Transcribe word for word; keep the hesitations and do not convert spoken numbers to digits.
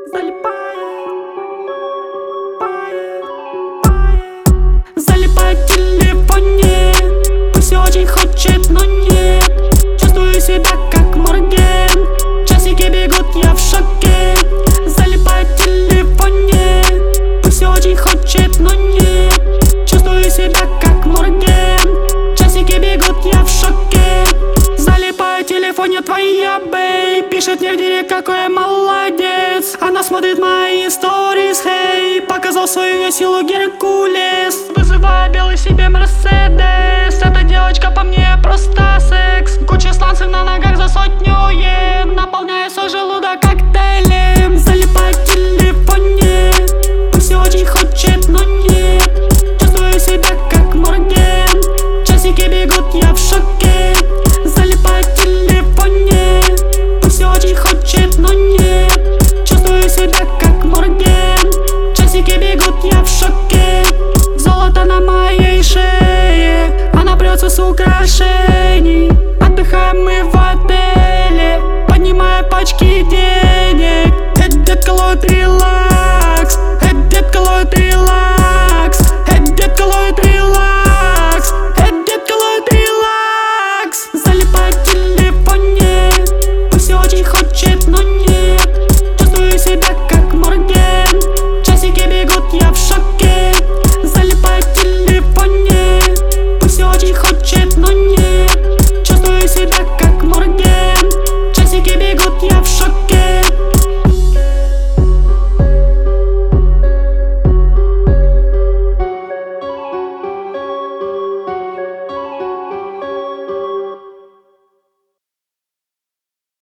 Залипает в телефоне, пусть очень хочет, но нет. Чувствую себя как Морген, часики бегут, я в шоке. Залипает в телефоне, пусть очень хочет, но нет. Чувствую себя как Морген, часики бегут, я в шоке. Залипает в телефоне твоя бэй, пишет мне в директ, какой я молодец. Она смотрит мои сторис, хей, показал свою силу Геркулес. Вызываю белый себе Мерседес, эта девочка по мне просто секс. Куча сланцев